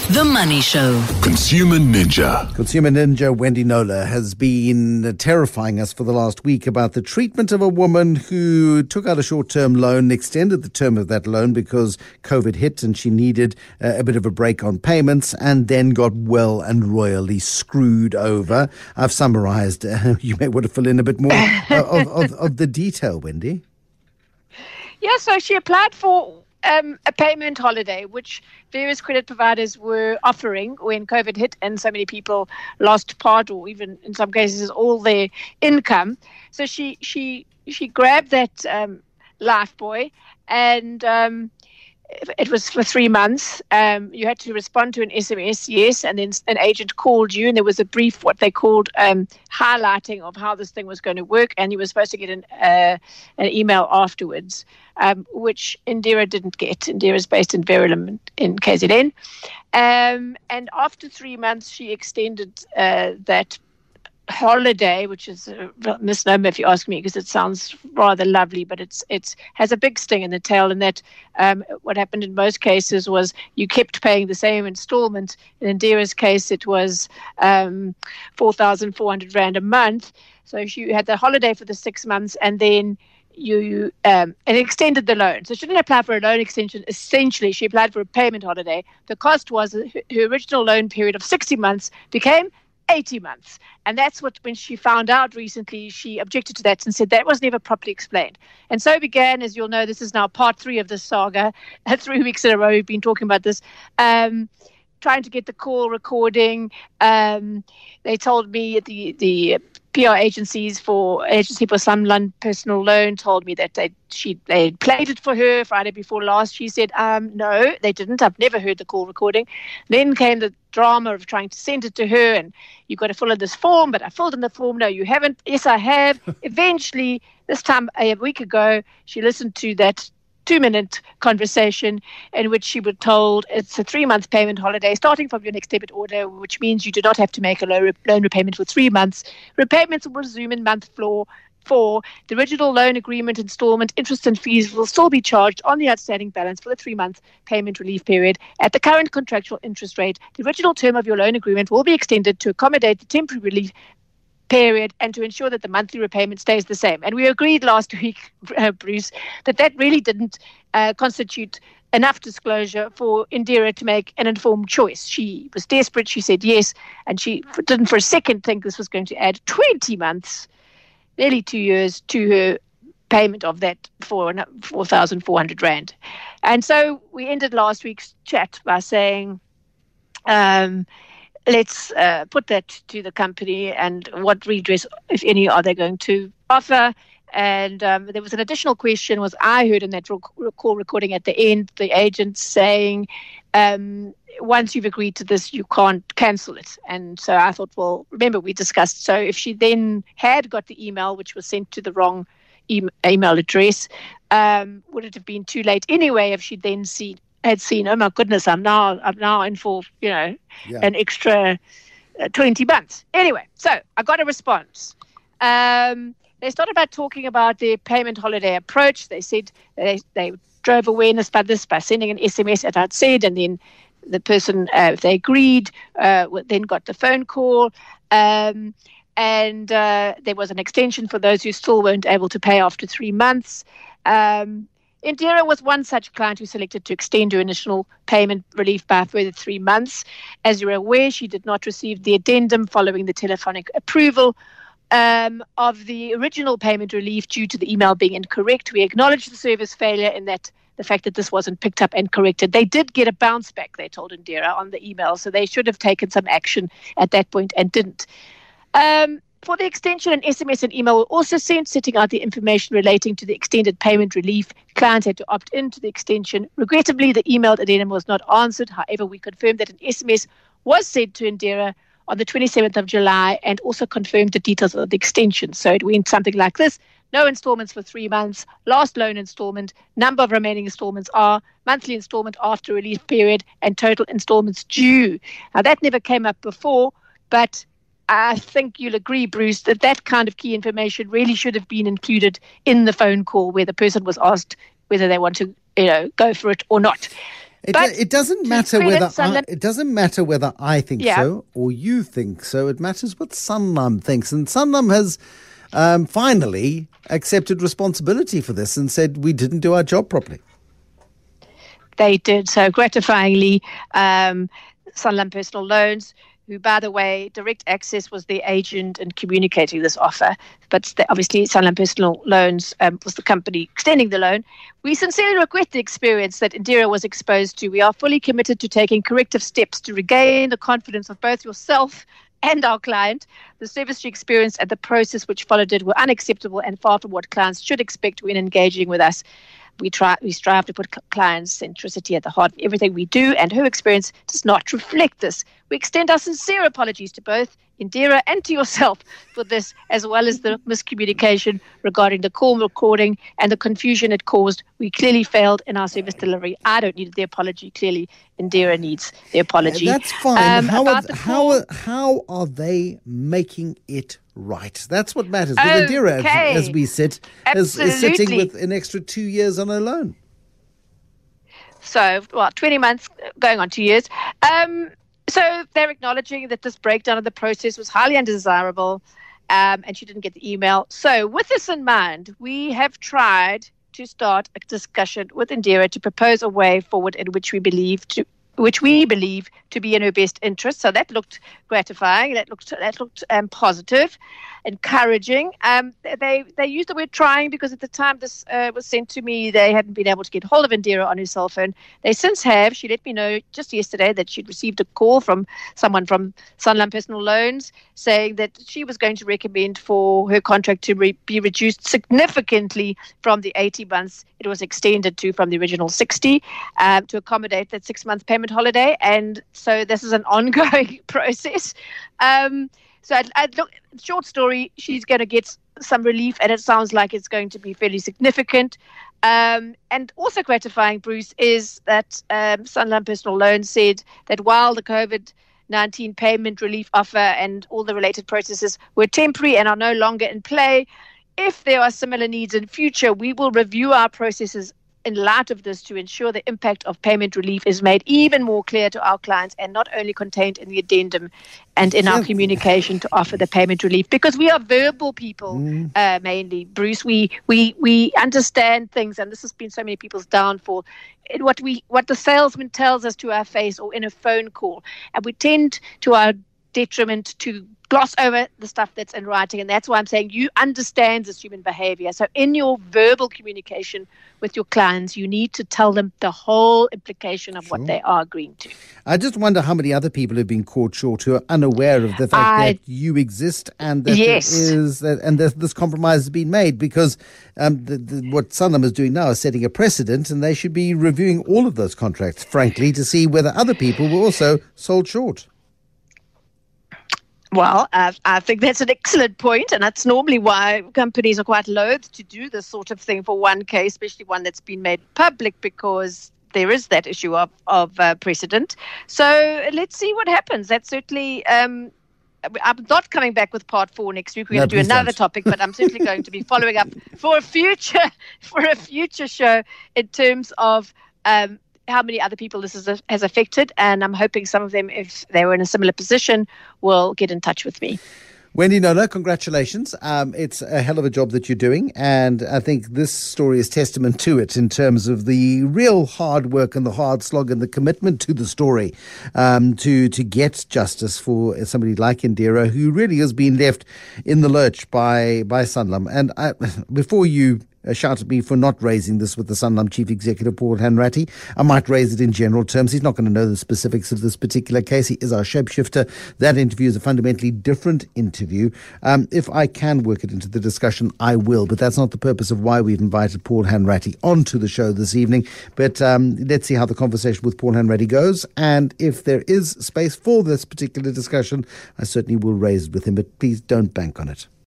The Money Show. Consumer Ninja Wendy Knowler has been terrifying us for the last week about the treatment of a woman who took out a short-term loan, extended the term of that loan because COVID hit and she needed a bit of a break on payments, and then got well and royally screwed over. I've summarized. You may want to fill in a bit more of the detail, Wendy. Yeah, so she applied for a payment holiday, which various credit providers were offering when COVID hit and so many people lost part or even in some cases all their income. So she grabbed that Life Boy and it was for 3 months. You had to respond to an SMS, yes, and then an agent called you and there was a brief, what they called highlighting of how this thing was going to work, and you were supposed to get an email afterwards, which Indira didn't get. Indira is based in Verulam in KZN. And after 3 months, she extended that holiday, which is a misnomer if you ask me, because it sounds rather lovely, but it's has a big sting in the tail, and that what happened in most cases was you kept paying the same installment. In Indira's case, it was 4,400 Rand a month. So she had the holiday for the 6 months, and then you and extended the loan. So she didn't apply for a loan extension. Essentially, she applied for a payment holiday. The cost was her original loan period of 60 months became 80 months. And that's what, when she found out recently, she objected to that and said that was never properly explained. And so began, as you'll know, this is now part 3 of this saga. 3 weeks in a row we've been talking about this. Trying to get the call recording. They told me the PR Agency for Slumland Personal Loan told me that they had played it for her Friday before last. She said, no, they didn't. I've never heard the call recording. Then came the drama of trying to send it to her, and you've got to fill in this form, but I filled in the form. No, you haven't. Yes, I have. Eventually, this time a week ago, she listened to that 2-minute conversation in which she was told it's a 3-month payment holiday starting from your next debit order, which means you do not have to make a loan repayment for 3 months. Repayments will resume in month 4. The original loan agreement installment, interest and fees will still be charged on the outstanding balance for the 3-month payment relief period at the current contractual interest rate. The original term of your loan agreement will be extended to accommodate the temporary relief period and to ensure that the monthly repayment stays the same. And we agreed last week, Bruce, that really didn't constitute enough disclosure for Indira to make an informed choice. She was desperate. She said yes, and she didn't for a second think this was going to add 20 months, nearly 2 years, to her payment of that for 4,400 Rand. And so we ended last week's chat by saying, let's put that to the company and what redress, if any, are they going to offer. And there was an additional question, was I heard in that call recording at the end, the agent saying, once you've agreed to this, you can't cancel it. And so I thought, well, remember we discussed, so if she then had got the email, which was sent to the wrong email address, would it have been too late anyway if she'd then had seen, oh my goodness, I'm now in for, an extra 20 months. Anyway, so I got a response. They started by talking about their payment holiday approach. They said they drove awareness by this by sending an SMS, as I'd said, and then the person, if they agreed, then got the phone call. And there was an extension for those who still weren't able to pay after 3 months. Indira was one such client who selected to extend her initial payment relief by a further 3 months. As you're aware, she did not receive the addendum following the telephonic approval of the original payment relief due to the email being incorrect. We acknowledge the service failure in that the fact that this wasn't picked up and corrected. They did get a bounce back, they told Indira, on the email, so they should have taken some action at that point and didn't. For the extension, an SMS and email were also sent, setting out the information relating to the extended payment relief. Clients had to opt into the extension. Regrettably, the emailed addendum was not answered. However, we confirmed that an SMS was sent to Indira on the 27th of July and also confirmed the details of the extension. So it went something like this: no installments for 3 months, last loan installment, number of remaining installments are, monthly installment after relief period, and total installments due. Now, that never came up before, but I think you'll agree, Bruce, that kind of key information really should have been included in the phone call where the person was asked whether they want to, go for it or not. It doesn't matter whether I think so or you think so. It matters what Sanlam thinks. And Sanlam has finally accepted responsibility for this and said we didn't do our job properly. They did so gratifyingly. Sanlam Personal Loans, who, by the way, Direct Access was the agent in communicating this offer. But obviously, Sanlam Personal Loans was the company extending the loan. We sincerely regret the experience that Indira was exposed to. We are fully committed to taking corrective steps to regain the confidence of both yourself and our client. The service she experienced and the process which followed it were unacceptable and far from what clients should expect when engaging with us. We strive to put clients' centricity at the heart of everything we do, and her experience does not reflect this. We extend our sincere apologies to both Indira and to yourself for this, as well as the miscommunication regarding the call recording and the confusion it caused. We clearly failed in our service delivery. I don't need the apology. Clearly, Indira needs the apology. That's fine. How are they making it right? That's what matters. With Indira, as we sit, is sitting with an extra 2 years on her loan. So, 20 months, going on 2 years. So they're acknowledging that this breakdown of the process was highly undesirable, and she didn't get the email. So with this in mind, we have tried to start a discussion with Indira to propose a way forward in which we believe to be in her best interest. So that looked gratifying. That looked positive, encouraging. They used the word trying because at the time this was sent to me, they hadn't been able to get hold of Indira on her cell phone. They since have. She let me know just yesterday that she'd received a call from someone from Sanlam Personal Loans saying that she was going to recommend for her contract to be reduced significantly from the 80 months it was extended to from the original 60 to accommodate that 6-month payment holiday. And so this is an ongoing process. So I'd look, short story, she's going to get some relief, and it sounds like it's going to be fairly significant. And also gratifying, Bruce, is that Sanlam Personal Loans said that while the COVID-19 payment relief offer and all the related processes were temporary and are no longer in play, if there are similar needs in future, we will review our processes in light of this to ensure the impact of payment relief is made even more clear to our clients and not only contained in the addendum and in our communication to offer the payment relief. Because we are verbal people, mainly, Bruce. We understand things, and this has been so many people's downfall. What the salesman tells us to our face or in a phone call, and we tend to our detriment to gloss over the stuff that's in writing, and that's why I'm saying you understand this human behavior. So in your verbal communication with your clients, you need to tell them the whole implication of what they are agreeing to. I just wonder how many other people have been caught short who are unaware of the fact that you exist and that this compromise has been made, because what Sanlam is doing now is setting a precedent, and they should be reviewing all of those contracts, frankly, to see whether other people were also sold short. Well, I think that's an excellent point, and that's normally why companies are quite loath to do this sort of thing for one case, especially one that's been made public, because there is that issue of precedent. So let's see what happens. That's certainly... I'm not coming back with part 4 next week. We're going to do another topic, but I'm certainly going to be following up for a future show in terms of how many other people this has affected, and I'm hoping some of them, if they were in a similar position, will get in touch with me. Wendy Knowler, congratulations. It's a hell of a job that you're doing, and I think this story is testament to it in terms of the real hard work and the hard slog and the commitment to the story to get justice for somebody like Indira, who really has been left in the lurch by Sanlam. And before you shout at me for not raising this with the Sanlam Chief Executive, Paul Hanratty, I might raise it in general terms. He's not going to know the specifics of this particular case. He is our shapeshifter. That interview is a fundamentally different interview. If I can work it into the discussion, I will. But that's not the purpose of why we've invited Paul Hanratty onto the show this evening. But let's see how the conversation with Paul Hanratty goes. And if there is space for this particular discussion, I certainly will raise it with him. But please don't bank on it.